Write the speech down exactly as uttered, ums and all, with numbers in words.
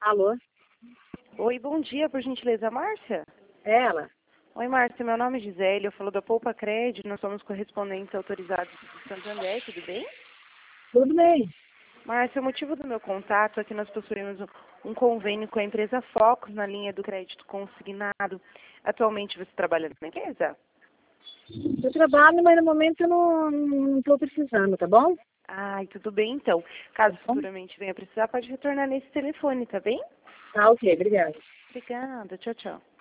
Alô? Oi, bom dia, por gentileza, Márcia? É ela? Oi, Márcia, meu nome é Gisele, eu falo da Poupa Cred, nós somos correspondentes autorizados do Santander, tudo bem? Tudo bem. Márcia, o motivo do meu contato é que nós possuímos um um convênio com a empresa Focus na linha do crédito consignado. Atualmente você trabalha na empresa? Eu trabalho, mas no momento eu não estou precisando, tá bom? Ai, tudo bem então. Caso Tá bom? futuramente venha precisar, pode retornar nesse telefone, tá bem? Tá, ok, obrigada. Obrigada, tchau, tchau.